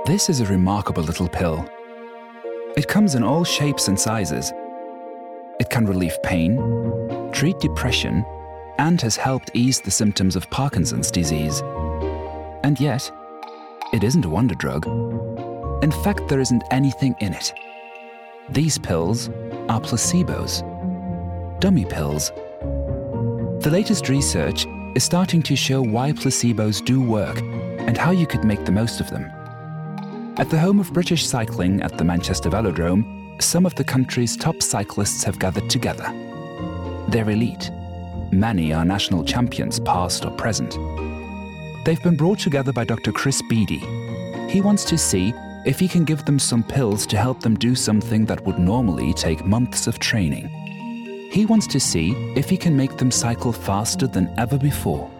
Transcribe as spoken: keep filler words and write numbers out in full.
This is a remarkable little pill. It comes in all shapes and sizes. It can relieve pain, treat depression, and has helped ease the symptoms of Parkinson's disease. And yet, it isn't a wonder drug. In fact, there isn't anything in it. These pills are placebos, dummy pills. The latest research is starting to show why placebos do work and how you could make the most of them. At the home of British cycling at the Manchester Velodrome, some of the country's top cyclists have gathered together. They're elite. Many are national champions, past or present. They've been brought together by Doctor Chris Beattie. He wants to see if he can give them some pills to help them do something that would normally take months of training. He wants to see if he can make them cycle faster than ever before.